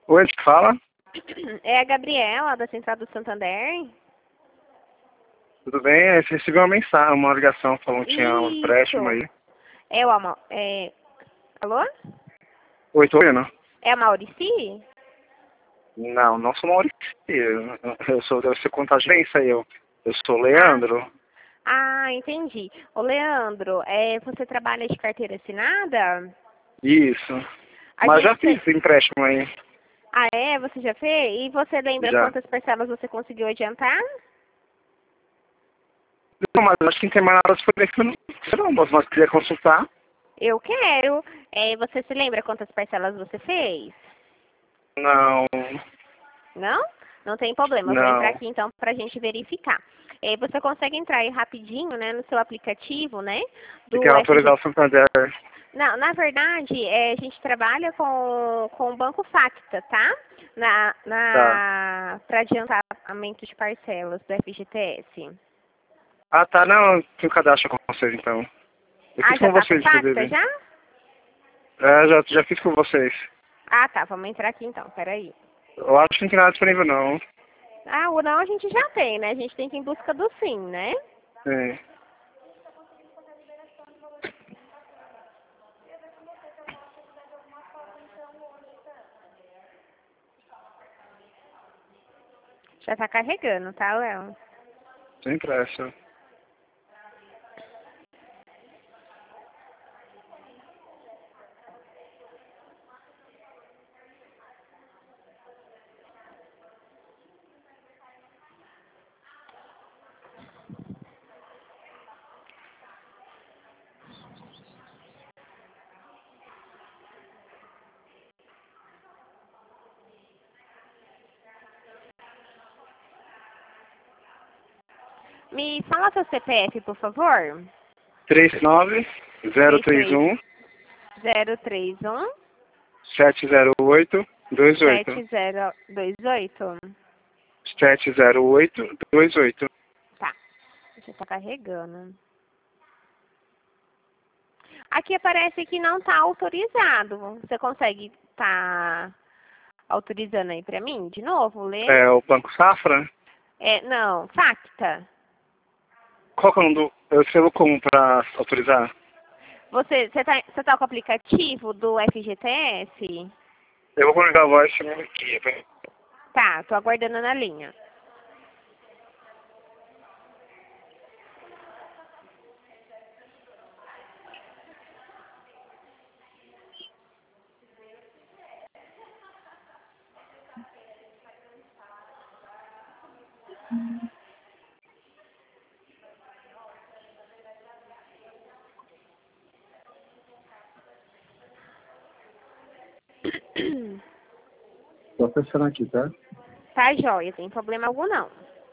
Oi, de que fala? É a Gabriela, da Central do Santander. Tudo bem? Você recebeu uma mensagem, uma ligação falando que tinha um empréstimo Isso. aí. É o Alô? Oi, tô ouvindo? É a Maurici? Não, não sou Maurício. Deve ser contagência aí. Eu sou Ah, Leandro. entendi. Ô, Leandro, você trabalha de carteira assinada? Isso. A Mas gente já fiz empréstimo aí. Você já fez? E você lembra Já. quantas parcelas você conseguiu adiantar? Não, mas acho que não tem mais nada disponível não, mas queria consultar. Eu quero. Você se lembra quantas parcelas você fez? Não, Não? Não tem problema. Eu vou entrar não. aqui então para a gente verificar. Você consegue entrar aí rapidinho, né, no seu aplicativo, né, Você do quer autorizar FG. o Santander. Não, na verdade, a gente trabalha com o Banco Facta, tá? Tá. Para adiantamento de parcelas do FGTS. Ah, tá. Não, tem o cadastro com vocês, então. Eu fiz Já com tá com o vocês, Facta, inclusive. já? Já fiz com vocês. Tá, vamos entrar aqui então, peraí. Eu acho que não tem nada disponível, não. O não a gente já tem, né? A gente tem que ir em busca do sim, né? Sim. Já tá carregando, tá, Léo? Sem pressa. Me fala seu CPF, por favor. 39031 33031 708 28. 7028. 708 28. Tá, você tá carregando. Aqui aparece que não tá autorizado. Você consegue tá autorizando aí pra mim de novo, Lê? É o Banco Safra? Não, Facta. Qual que é o nome do... Eu escrevo como pra autorizar? Você tá com o aplicativo do FGTS? Eu vou colocar a voz chamando aqui. Tá, tô aguardando na linha. Tô fechando aqui, tá? Tá jóia, tem problema algum não.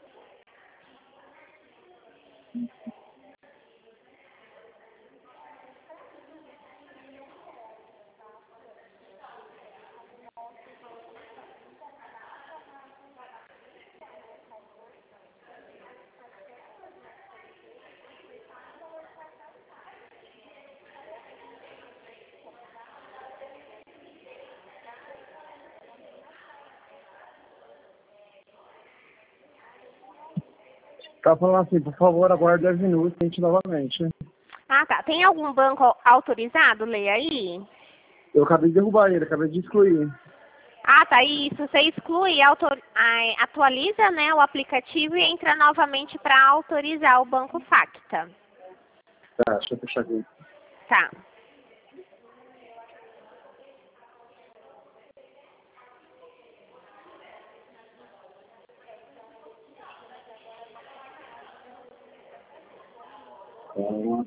Tá falando assim, por favor, aguarde 10 minutos, tente novamente. Tá. Tem algum banco autorizado, Lê aí? Eu acabei de derrubar ele, acabei de excluir. Tá, isso. Você exclui, atualiza, né, o aplicativo e entra novamente para autorizar o Banco Facta. Tá, deixa eu fechar aqui. Tá. Calma.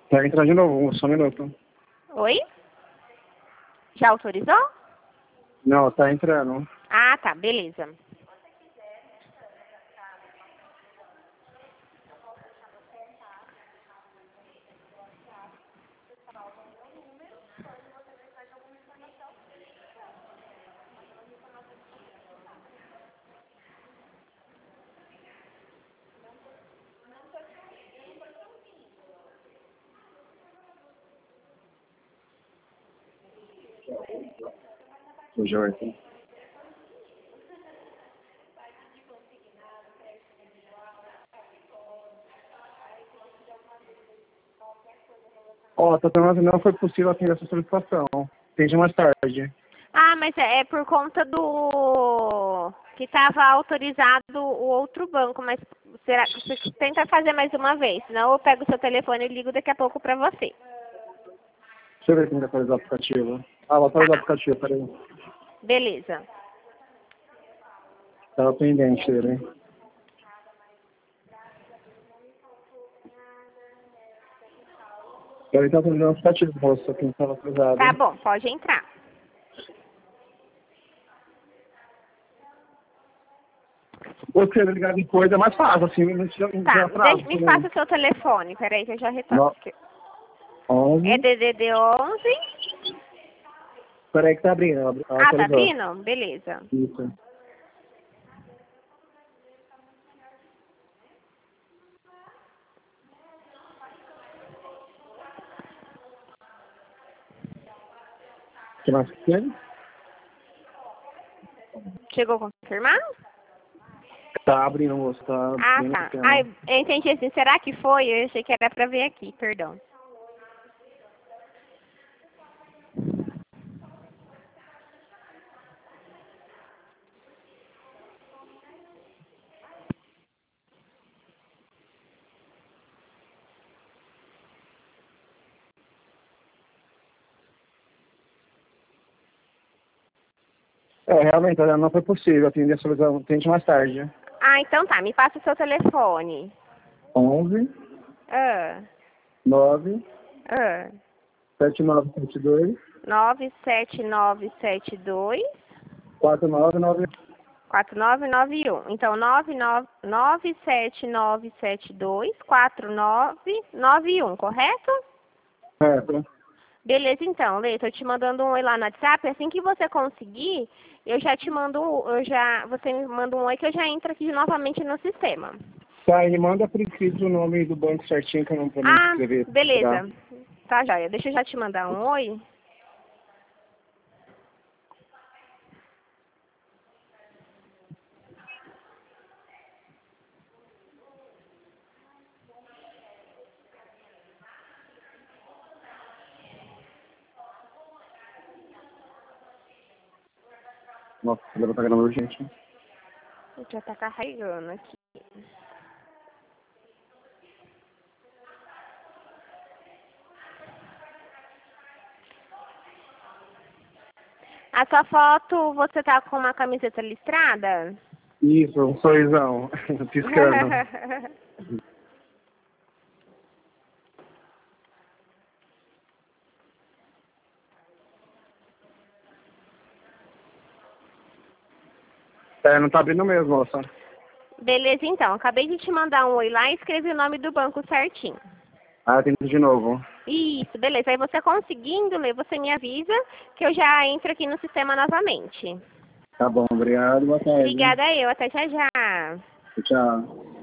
Tá entrando de novo, só um minuto. Oi? Já autorizou? Não, tá entrando. Ah, tá, beleza. O Jorge. Ó, tá falando não foi possível atender essa solicitação. Tente mais tarde. Ah, mas é por conta do que estava autorizado o outro banco, mas será que você tenta fazer mais uma vez? Senão eu pego o seu telefone e ligo daqui a pouco para você. Deixa eu ver quem vai atualizar o aplicativo. Ah, vou atualizar o aplicativo, peraí. Beleza. Tava pendente dele, hein? Ele tá atualizando o aplicativo, moça, quem tava atualizado. Tá bom, pode entrar. Você ligar depois é mais fácil, assim, não tinha Tá, atraso. me passa o seu telefone, peraí que eu já retorno. 11. É DDD 11? Peraí que tá abrindo. Ah, tá abrindo? Beleza. Isso. O que mais que tem? Chegou a confirmar? Tá abrindo, moço, tá Ah, abrindo. tá. Ah, eu entendi assim. Será que foi? Eu achei que era pra ver aqui, perdão. Realmente, não foi possível atender a solicitação. Tente mais tarde. Ah, então tá. Me passa o seu telefone. 11 Ah, 9 ah. 7972 97972 4991. 4991. Então, 97972 4991, correto? Certo. Beleza, então, Lê, tô te mandando um oi lá no WhatsApp. Assim que você conseguir, eu já te mando, você me manda um oi que eu já entro aqui novamente no sistema. Tá, e manda por escrito o nome do banco certinho que eu não pra mim Ah, escrever. beleza. Tá, joia. Deixa eu já te mandar um oi. Nossa, ela tá gravando urgente. Já tá carregando aqui. A sua foto, você tá com uma camiseta listrada? Isso, um sorrisão. Piscando. Não tá abrindo mesmo, moça. Beleza, então. Acabei de te mandar um oi lá e escrevi o nome do banco certinho. Ah, tento de novo. Isso, beleza. Aí você conseguindo, Lê, você me avisa que eu já entro aqui no sistema novamente. Tá bom, obrigado, boa tarde. Obrigada eu. Até já já. Tchau.